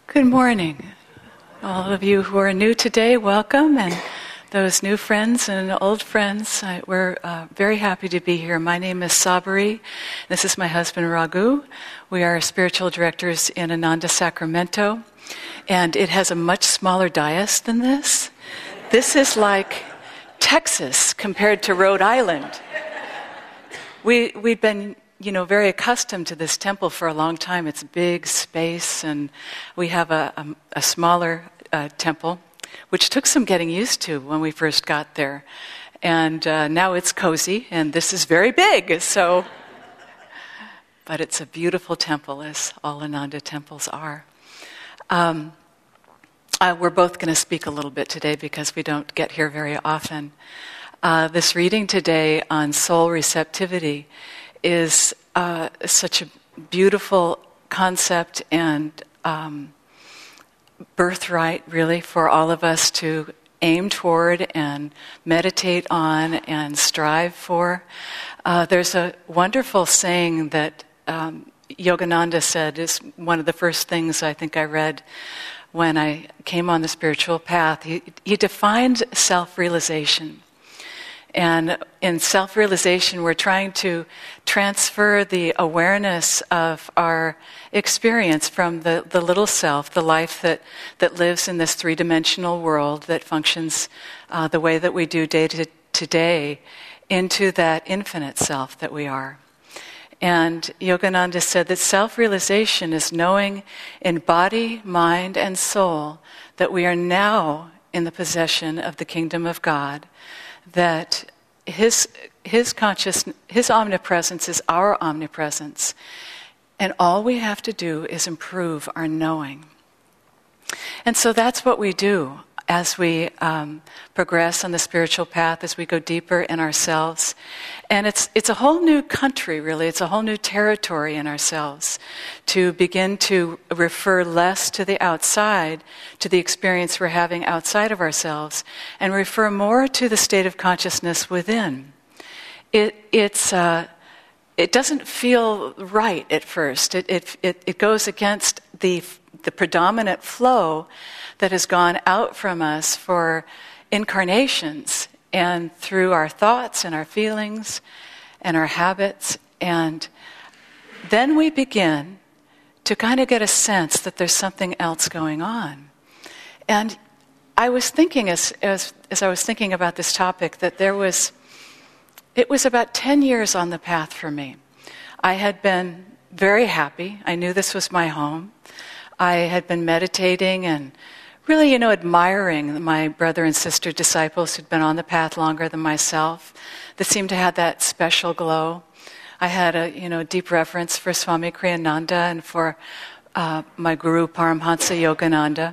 Good morning. All of you who are new today, welcome. And those new friends and old friends, we're very happy to be here. My name is Sabari. This is my husband, Raghu. We are spiritual directors in Ananda, Sacramento. And it has a much smaller dais than this. This is like Texas compared to Rhode Island. We've been very accustomed to this temple for a long time. It's big space, and we have a smaller temple, which took some getting used to when we first got there. And now it's cozy, and this is very big, but it's a beautiful temple, as all Ananda temples are. We're both going to speak a little bit today because we don't get here very often. This reading today on soul receptivity is such a beautiful concept and birthright, really, for all of us to aim toward and meditate on and strive for. There's a wonderful saying that Yogananda said is one of the first things I think I read when I came on the spiritual path. He defined self-realization. And in self-realization, we're trying to transfer the awareness of our experience from the little self, the life that lives in this three-dimensional world that functions the way that we do day to day, into that infinite self that we are. And Yogananda said that self-realization is knowing in body, mind, and soul that we are now in the possession of the kingdom of God, that his consciousness, his omnipresence is our omnipresence, and all we have to do is improve our knowing. And so that's what we do as we progress on the spiritual path, as we go deeper in ourselves. And it's a whole new country, really. It's a whole new territory in ourselves to begin to refer less to the outside, to the experience we're having outside of ourselves, and refer more to the state of consciousness within. It doesn't feel right at first. It goes against the predominant flow that has gone out from us for incarnations and through our thoughts and our feelings and our habits. And then we begin to kind of get a sense that there's something else going on. And I was thinking, as I was thinking about this topic, that it was about 10 years on the path for me. I had been very happy. I knew this was my home. I had been meditating and really, admiring my brother and sister disciples who'd been on the path longer than myself, that seemed to have that special glow. I had a deep reverence for Swami Kriyananda and for my guru Paramhansa Yogananda.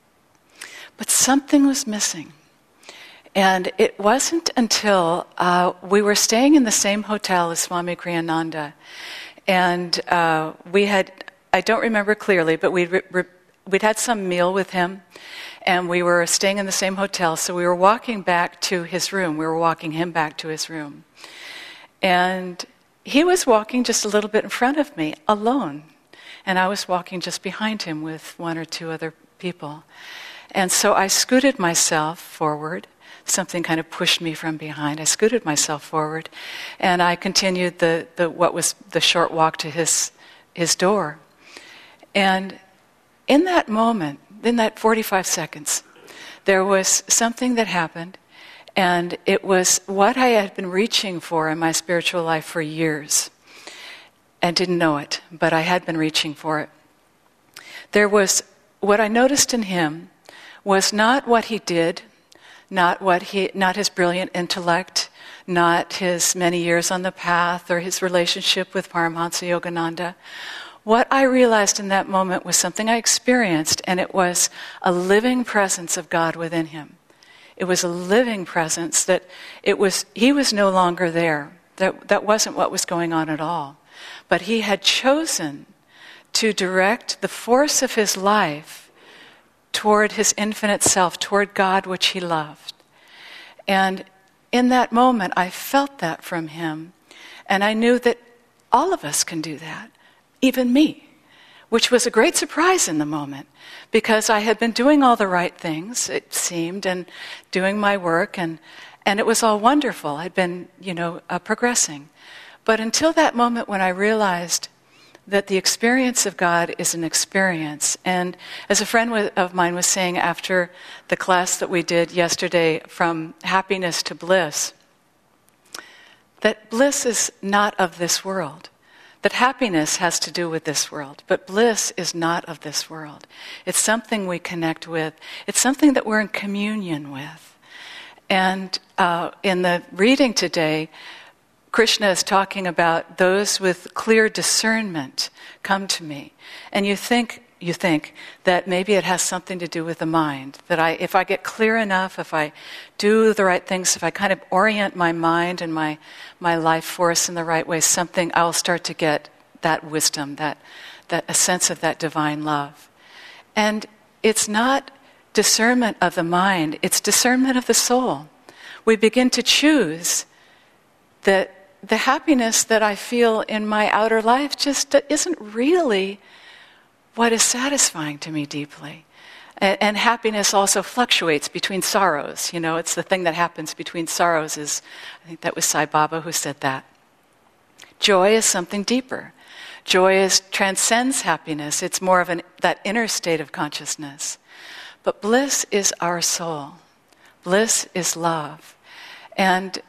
But something was missing. And it wasn't until we were staying in the same hotel as Swami Kriyananda. And I don't remember clearly, but we'd had some meal with him, and we were staying in the same hotel, so we were walking back to his room. We were walking him back to his room. And he was walking just a little bit in front of me, alone. And I was walking just behind him with one or two other people. And so I scooted myself forward. Something kind of pushed me from behind. I scooted myself forward, and I continued what was the short walk to his door. And in that moment, in that 45 seconds, there was something that happened, and it was what I had been reaching for in my spiritual life for years, and didn't know it, but I had been reaching for it. What I noticed in him was not what he did, not his brilliant intellect, not his many years on the path, or his relationship with Paramhansa Yogananda. What I realized in that moment was something I experienced, and it was a living presence of God within him. It was a living presence he was no longer there. That wasn't what was going on at all. But he had chosen to direct the force of his life toward his infinite self, toward God, which he loved. And in that moment, I felt that from him, and I knew that all of us can do that. Even me. which was a great surprise in the moment, because I had been doing all the right things, it seemed, and doing my work, and it was all wonderful. I'd been, progressing. But until that moment when I realized that the experience of God is an experience. And as a friend of mine was saying after the class that we did yesterday, from happiness to bliss, that bliss is not of this world. That happiness has to do with this world, but bliss is not of this world. It's something we connect with. It's something that we're in communion with. And in the reading today, Krishna is talking about those with clear discernment come to me. And you think that maybe it has something to do with the mind, that if I get clear enough, if I do the right things, if I kind of orient my mind and my life force in the right way, I'll start to get that wisdom, that a sense of that divine love. And it's not discernment of the mind, it's discernment of the soul. We begin to choose that the happiness that I feel in my outer life just isn't really what is satisfying to me deeply. And happiness also fluctuates between sorrows. It's the thing that happens between sorrows I think that was Sai Baba who said that. Joy is something deeper. Joy transcends happiness. It's more of that inner state of consciousness. But bliss is our soul. Bliss is love. And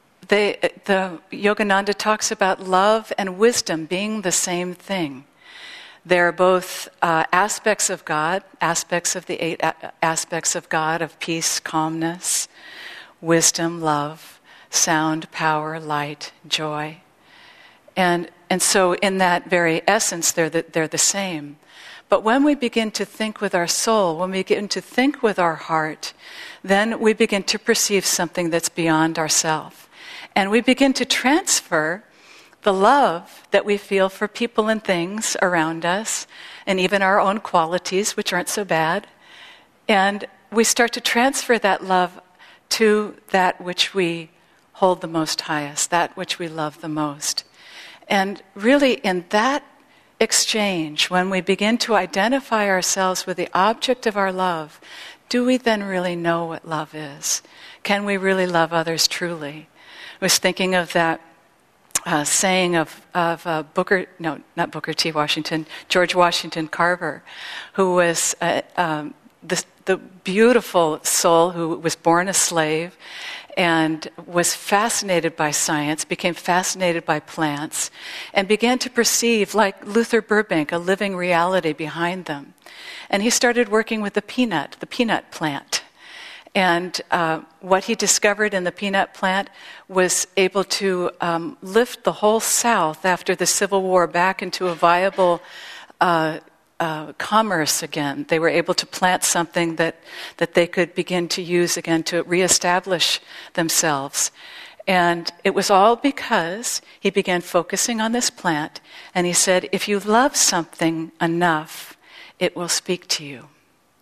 the Yogananda talks about love and wisdom being the same thing. They're both aspects of God, aspects of the 8 aspects of God, of peace, calmness, wisdom, love, sound, power, light, joy. And so in that very essence, they're the same. But when we begin to think with our soul, when we begin to think with our heart, then we begin to perceive something that's beyond ourselves. And we begin to transfer the love that we feel for people and things around us, and even our own qualities, which aren't so bad. And we start to transfer that love to that which we hold the most highest, that which we love the most. And really in that exchange, when we begin to identify ourselves with the object of our love, do we then really know what love is? Can we really love others truly? I was thinking of that saying of George Washington Carver, who was the beautiful soul who was born a slave and was fascinated by science, became fascinated by plants, and began to perceive, like Luther Burbank, a living reality behind them. And he started working with the peanut plant. And what he discovered in the peanut plant was able to lift the whole South after the Civil War back into a viable commerce again. They were able to plant something that they could begin to use again to reestablish themselves. And it was all because he began focusing on this plant, and he said, if you love something enough, it will speak to you.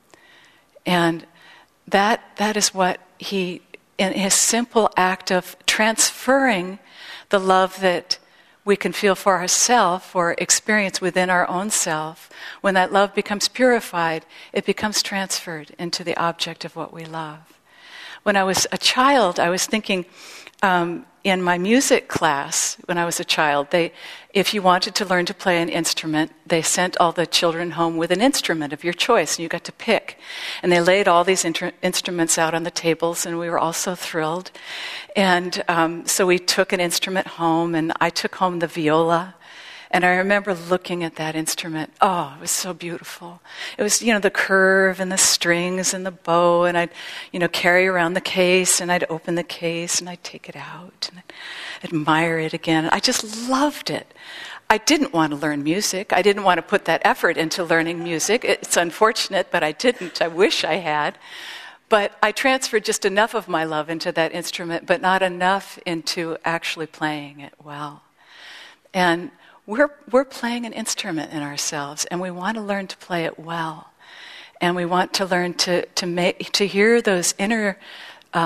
And that is what he, in his simple act of transferring the love that we can feel for ourselves or experience within our own self, when that love becomes purified, it becomes transferred into the object of what we love. When I was a child, I was thinking, in my music class, when I was a child, if you wanted to learn to play an instrument, they sent all the children home with an instrument of your choice, and you got to pick. And they laid all these instruments out on the tables, and we were all so thrilled. And so we took an instrument home, and I took home the viola. And I remember looking at that instrument. Oh, it was so beautiful. It was, the curve and the strings and the bow, and I'd, carry around the case, and I'd open the case, and I'd take it out, and I'd admire it again. I just loved it. I didn't want to learn music. I didn't want to put that effort into learning music. It's unfortunate, but I didn't. I wish I had. But I transferred just enough of my love into that instrument, but not enough into actually playing it well. And we're playing an instrument in ourselves, and we want to learn to play it well, and we want to learn to hear those inner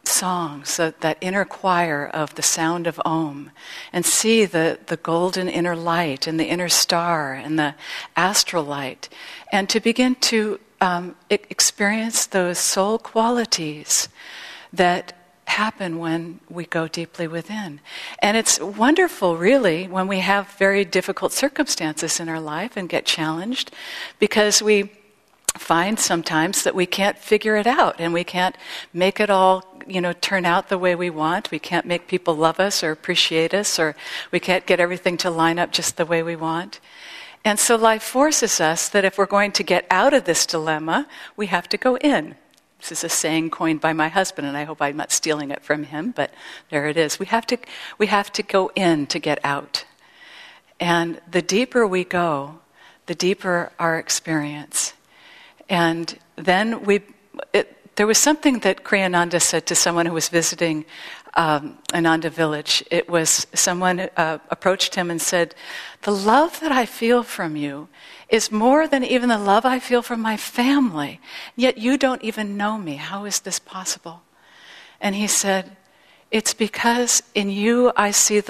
songs, that inner choir of the sound of Om, and see the golden inner light and the inner star and the astral light, and to begin to experience those soul qualities that happen when we go deeply within. And it's wonderful, really, when we have very difficult circumstances in our life and get challenged, because we find sometimes that we can't figure it out and we can't make it all, turn out the way we want. We can't make people love us or appreciate us, or we can't get everything to line up just the way we want. And so life forces us that if we're going to get out of this dilemma, we have to go in. This is a saying coined by my husband, and I hope I'm not stealing it from him, but there it is. We have to go in to get out. And the deeper we go, the deeper our experience. And then there was something that Kriyananda said to someone who was visiting Ananda Village. It was someone approached him and said, "The love that I feel from you is more than even the love I feel from my family. Yet you don't even know me. How is this possible?" And he said, "It's because in you I see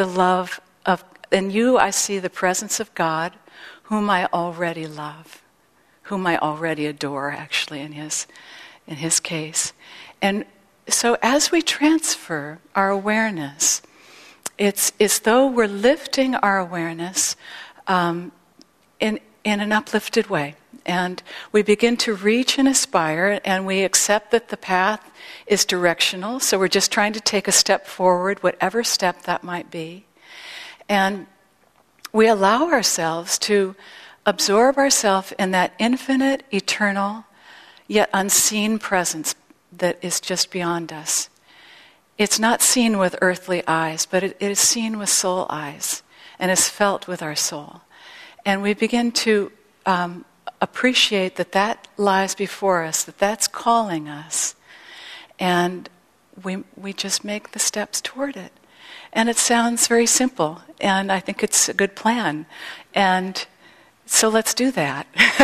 in you I see the presence of God, whom I already love, whom I already adore," actually, in his case. And so as we transfer our awareness, it's as though we're lifting our awareness in an uplifted way. And we begin to reach and aspire, and we accept that the path is directional, so we're just trying to take a step forward, whatever step that might be. And we allow ourselves to absorb ourselves in that infinite, eternal, yet unseen presence that is just beyond us. It's not seen with earthly eyes, but it is seen with soul eyes and is felt with our soul. And we begin to appreciate that lies before us, that's calling us. And we just make the steps toward it. And it sounds very simple, and I think it's a good plan. And so let's do that.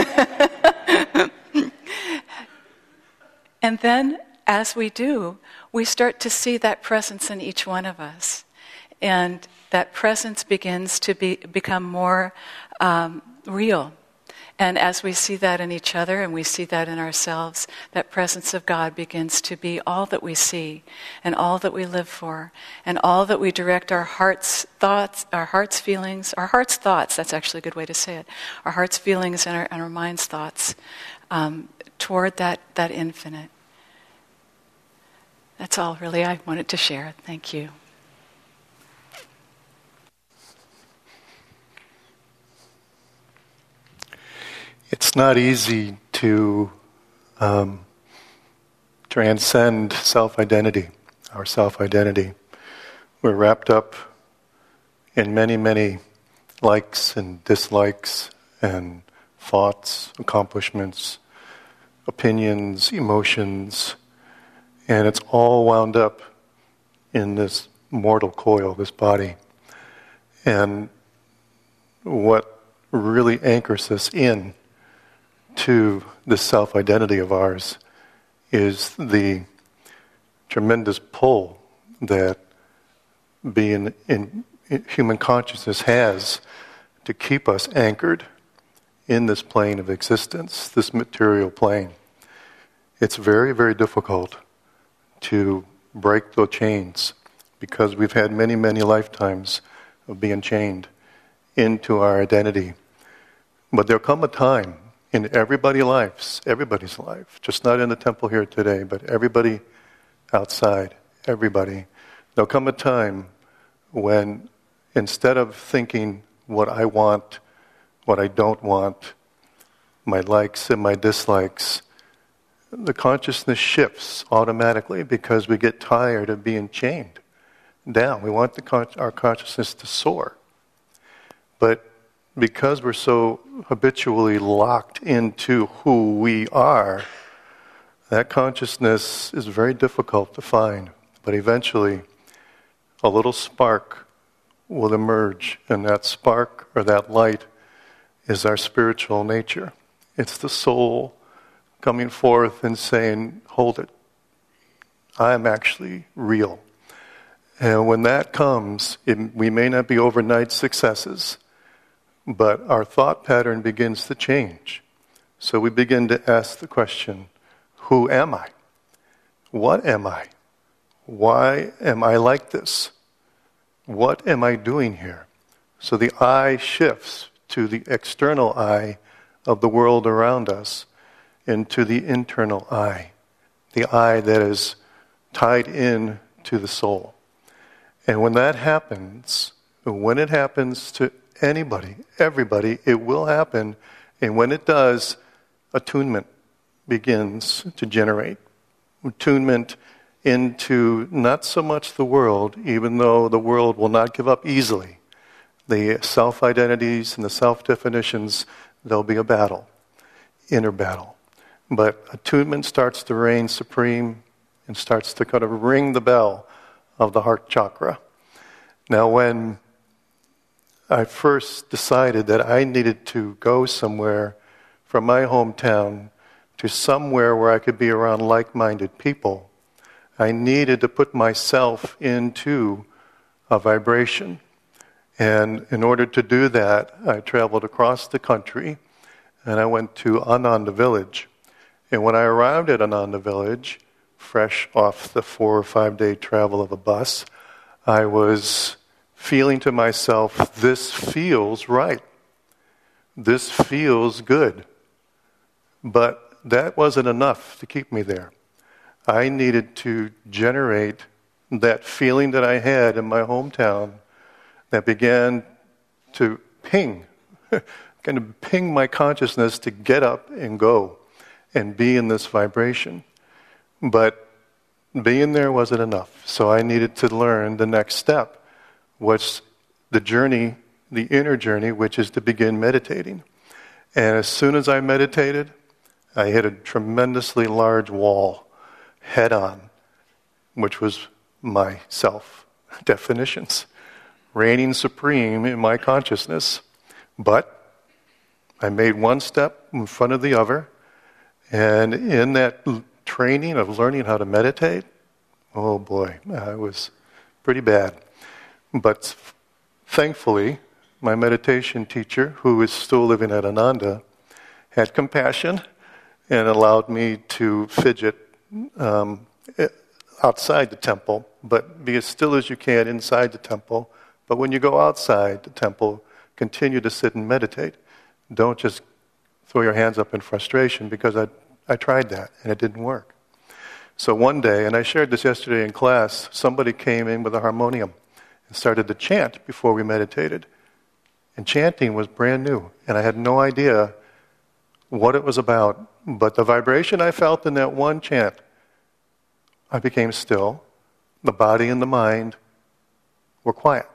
And then, as we do, we start to see that presence in each one of us. And that presence begins to become more real. And as we see that in each other and we see that in ourselves, that presence of God begins to be all that we see and all that we live for and all that we direct our heart's thoughts, our heart's feelings, our heart's thoughts, that's actually a good way to say it, our heart's feelings and our mind's thoughts toward that infinite. That's all really I wanted to share. Thank you. It's not easy to transcend self-identity, our self-identity. We're wrapped up in many, many likes and dislikes and thoughts, accomplishments, opinions, emotions, and it's all wound up in this mortal coil, this body. And what really anchors us in to this self-identity of ours is the tremendous pull that being in human consciousness has to keep us anchored in this plane of existence, this material plane. It's very, very difficult to break the chains because we've had many, many lifetimes of being chained into our identity. But there'll come a time in everybody's life, just not in the temple here today, but everybody outside, everybody, there'll come a time when instead of thinking what I want, what I don't want, my likes and my dislikes, the consciousness shifts automatically because we get tired of being chained down. We want our consciousness to soar. But because we're so habitually locked into who we are, that consciousness is very difficult to find. But eventually, a little spark will emerge, and that spark or that light is our spiritual nature. It's the soul coming forth and saying, hold it. I'm actually real. And when that comes, we may not be overnight successes, but our thought pattern begins to change. So we begin to ask the question, who am I? What am I? Why am I like this? What am I doing here? So the I shifts to the external I of the world around us into the internal I, the I that is tied in to the soul. And when that happens, when it happens to anybody, everybody, it will happen. And when it does, attunement begins to generate. Attunement into not so much the world, even though the world will not give up easily. The self-identities and the self-definitions, there'll be a battle, inner battle. But attunement starts to reign supreme and starts to kind of ring the bell of the heart chakra. Now, when I first decided that I needed to go somewhere from my hometown to somewhere where I could be around like-minded people, I needed to put myself into a vibration. And in order to do that, I traveled across the country and I went to Ananda Village. And when I arrived at Ananda Village, fresh off the 4 or 5 day travel of a bus, I was feeling to myself, this feels right. This feels good. But that wasn't enough to keep me there. I needed to generate that feeling that I had in my hometown that began to ping, kind of ping my consciousness to get up and go and be in this vibration. But being there wasn't enough. So I needed to learn the next step, was the journey, the inner journey, which is to begin meditating. And as soon as I meditated, I hit a tremendously large wall head on, which was my self-definitions, reigning supreme in my consciousness. But I made one step in front of the other, and in that training of learning how to meditate, oh boy, I was pretty bad. But thankfully, my meditation teacher, who is still living at Ananda, had compassion and allowed me to fidget outside the temple, but be as still as you can inside the temple. But when you go outside the temple, continue to sit and meditate. Don't just throw your hands up in frustration, because I tried that and it didn't work. So one day, and I shared this yesterday in class, somebody came in with a harmonium and started to chant before we meditated. And chanting was brand new, and I had no idea what it was about. But the vibration I felt in that one chant, I became still. The body and the mind were quiet.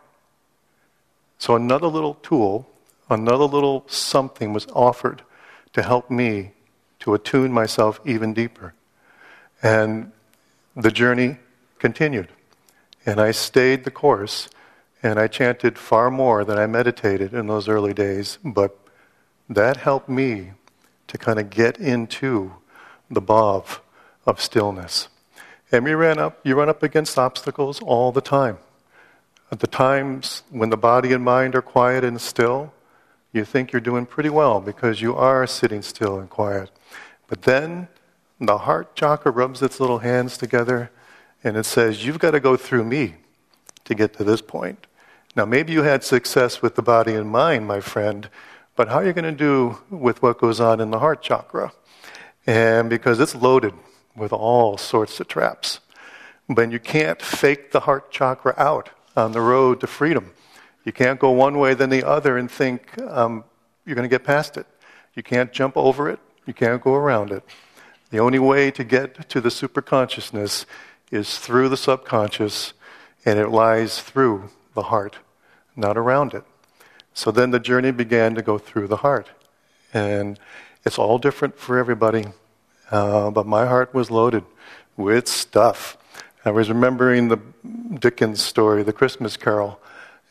So another little tool, another little something was offered to help me to attune myself even deeper. And the journey continued. And I stayed the course, and I chanted far more than I meditated in those early days. But that helped me to kind of get into the bhav of stillness. And you run up against obstacles all the time. At the times when the body and mind are quiet and still, you think you're doing pretty well because you are sitting still and quiet. But then the heart chakra rubs its little hands together and it says, you've got to go through me to get to this point. Now, maybe you had success with the body and mind, my friend, but how are you going to do with what goes on in the heart chakra? And because it's loaded with all sorts of traps. But you can't fake the heart chakra out on the road to freedom. You can't go one way then the other and think you're going to get past it. You can't jump over it. You can't go around it. The only way to get to the superconsciousness is through the subconscious, and it lies through the heart, not around it. So then the journey began to go through the heart. And it's all different for everybody. But my heart was loaded with stuff. I was remembering the Dickens story, The Christmas Carol.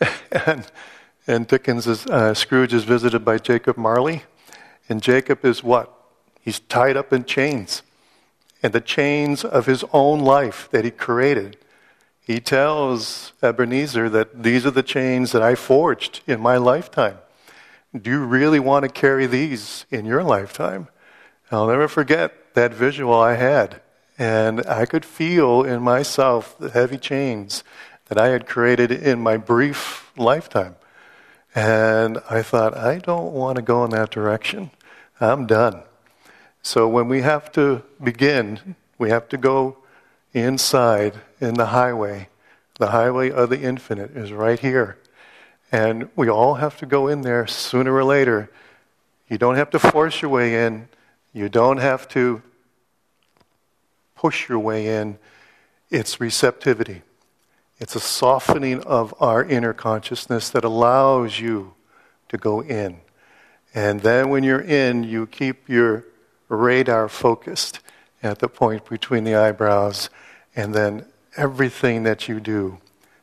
and Dickens Scrooge is visited by Jacob Marley. And Jacob is what? He's tied up in chains. and the chains of his own life that he created. He tells Ebenezer that these are the chains that I forged in my lifetime. Do you really want to carry these in your lifetime? I'll never forget that visual I had. And I could feel in myself the heavy chains that I had created in my brief lifetime. And I thought, I don't want to go in that direction. I'm done. So when we have to begin, we have to go inside in the highway. The highway of the infinite is right here. And we all have to go in there sooner or later. You don't have to force your way in. You don't have to push your way in. It's receptivity. It's a softening of our inner consciousness that allows you to go in. And then when you're in, you keep your radar focused at the point between the eyebrows. And then everything that you do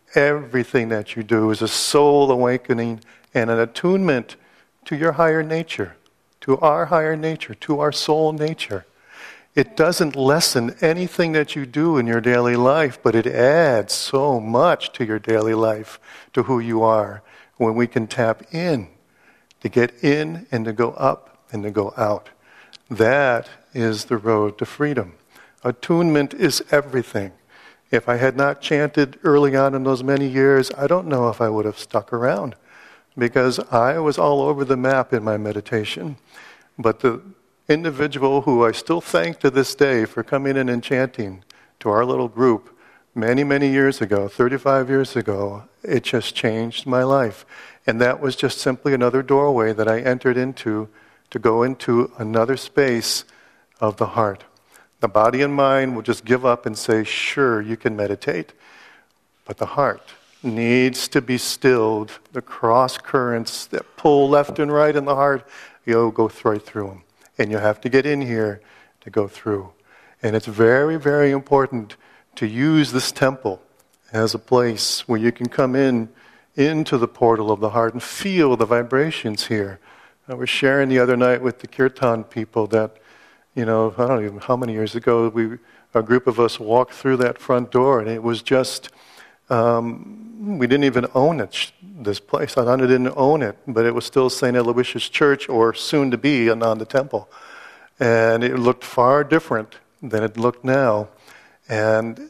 is a soul awakening and an attunement to your higher nature, to our higher nature, to our soul nature. It doesn't lessen anything that you do in your daily life, but it adds so much to your daily life, to who you are, when we can tap in, to get in and to go up and to go out. That is the road to freedom. Attunement is everything. If I had not chanted early on in those many years, I don't know if I would have stuck around, because I was all over the map in my meditation. But the individual who I still thank to this day for coming in and chanting to our little group many, many years ago, 35 years ago, it just changed my life. And that was just simply another doorway that I entered into to go into another space of the heart. The body and mind will just give up and say, sure, you can meditate. But the heart needs to be stilled. The cross currents that pull left and right in the heart, you'll go right through them. And you have to get in here to go through. And it's very, very important to use this temple as a place where you can come into the portal of the heart and feel the vibrations here. I was sharing the other night with the Kirtan people that, I don't know how many years ago, a group of us walked through that front door, and it was just, we didn't even own it, this place. Ananda didn't own it, but it was still St. Aloysius Church, or soon to be Ananda Temple. And it looked far different than it looked now. And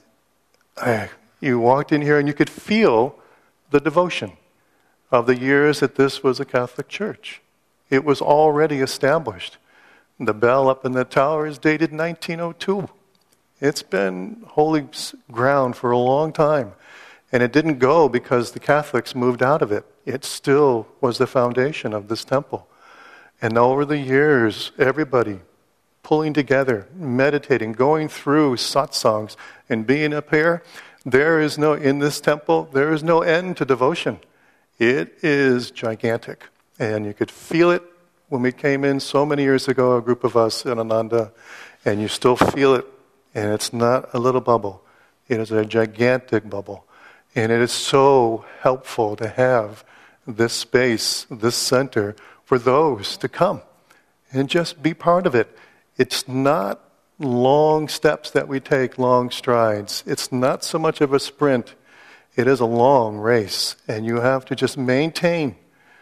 you walked in here and you could feel the devotion of the years that this was a Catholic church. It was already established. The bell up in the tower is dated 1902. It's been holy ground for a long time. And it didn't go because the Catholics moved out of it. It still was the foundation of this temple. And over the years, everybody pulling together, meditating, going through satsangs, and being up here, in this temple, there is no end to devotion. It is gigantic. And you could feel it when we came in so many years ago, a group of us in Ananda, and you still feel it. And it's not a little bubble. It is a gigantic bubble. And it is so helpful to have this space, this center, for those to come and just be part of it. It's not long steps that we take, long strides. It's not so much of a sprint. It is a long race. And you have to just maintain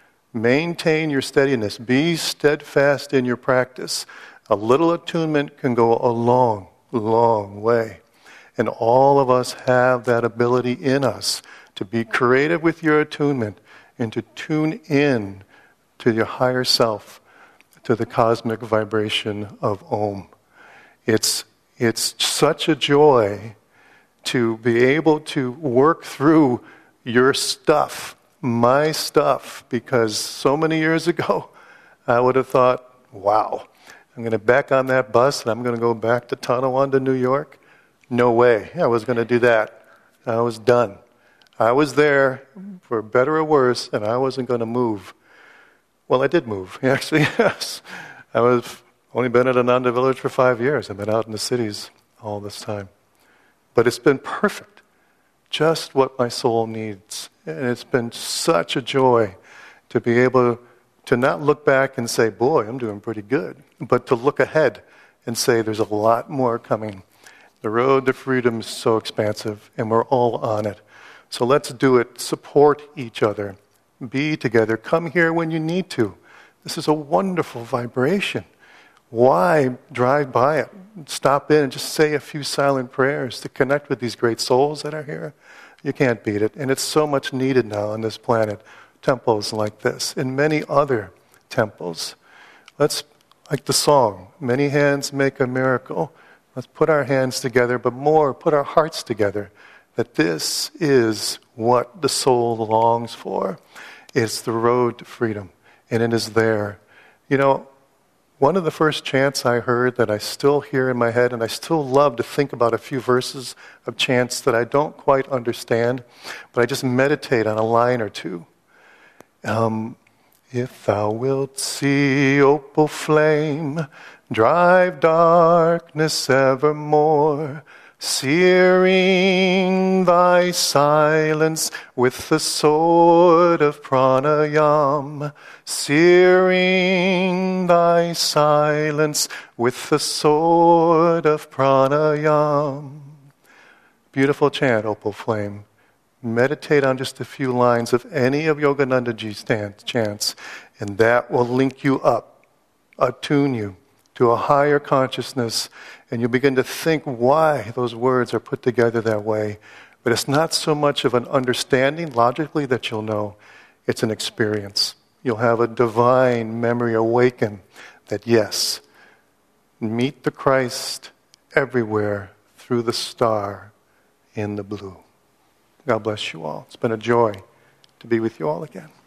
your steadiness. Be steadfast in your practice. A little attunement can go a long, long way. And all of us have that ability in us to be creative with your attunement and to tune in to your higher self, to the cosmic vibration of Om. It's such a joy to be able to work through your stuff, my stuff, because so many years ago I would have thought, wow, I'm going to back on that bus and I'm going to go back to Tonawanda, New York. No way I was going to do that. I was done. I was there for better or worse, and I wasn't going to move. Well, I did move, actually, yes. I've only been at Ananda Village for 5 years. I've been out in the cities all this time. But it's been perfect, just what my soul needs. And it's been such a joy to be able to not look back and say, boy, I'm doing pretty good, but to look ahead and say there's a lot more coming. The road to freedom is so expansive, and we're all on it. So let's do it. Support each other. Be together. Come here when you need to. This is a wonderful vibration. Why drive by it? Stop in and just say a few silent prayers to connect with these great souls that are here. You can't beat it. And it's so much needed now on this planet. Temples like this and many other temples. Let's, like the song, many hands make a miracle. Let's put our hands together, but more, put our hearts together. That this is what the soul longs for. It's the road to freedom. And it is there. You know, one of the first chants I heard that I still hear in my head, and I still love to think about a few verses of chants that I don't quite understand, but I just meditate on a line or two. If thou wilt see opal flame, drive darkness evermore, searing thy silence with the sword of pranayam, searing thy silence with the sword of pranayam. Beautiful chant, Opal Flame. Meditate on just a few lines of any of Yoganandaji's chants, and that will link you up, attune you to a higher consciousness, and you begin to think why those words are put together that way. But it's not so much of an understanding logically that you'll know, it's an experience. You'll have a divine memory awaken that yes, meet the Christ everywhere through the star in the blue. God bless you all. It's been a joy to be with you all again.